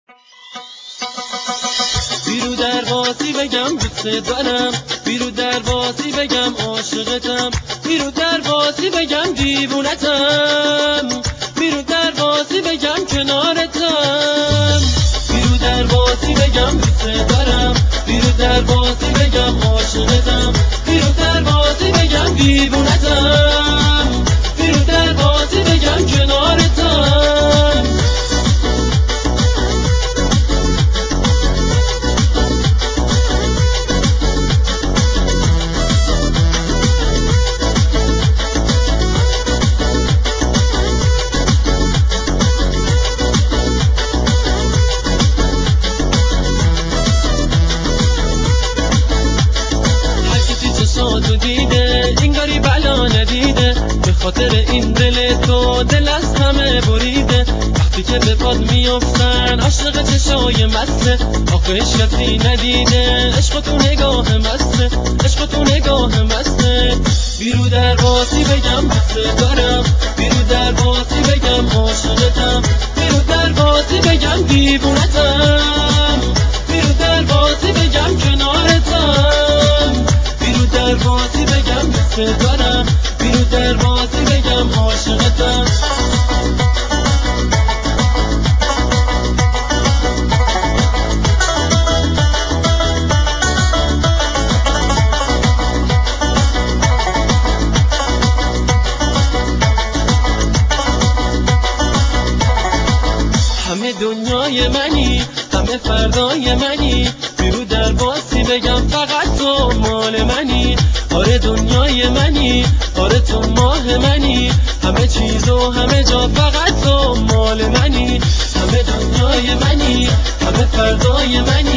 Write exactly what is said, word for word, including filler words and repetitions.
بیرو درواسی بگم دوست دارم، بیرو درواسی بگم عاشقتم، بیرو درواسی بگم دیوونتم، بیرو درواسی بگم کنارتم، بیرو درواسی بگم دوست دارم، بیرو درواسی بگم عاشقتم، بیرو درواسی بگم دیوونتم، بیرو درواسی بگم کنارتم. تو دیده انگاری بلا ندیده، به خاطر این دل تو دل از همه بریده. وقتی که به پاد میافتن عاشق چشای مسته، آخه کسی ندیده عشق تو نگاه مسته، عشق تو نگاه مسته. بیرو درواسی بگم دوست دارم، بیرو درواسی بگم عاشقتم، بیرو درواسی بگم دیوونتم، بیرو درواسی بگم کنارتم، بیرو درواسی بگم دوست دارم، بیرو درواسی بگم عاشقتم. همه دنیای منی، همه فردای منی، بیرو درواسی بگم فقط تو مال منی. آره دنیای منی، آره تو ماه منی، همه چیز و همه جا فقط تو مال منی. همه دنیای منی، همه فردای منی،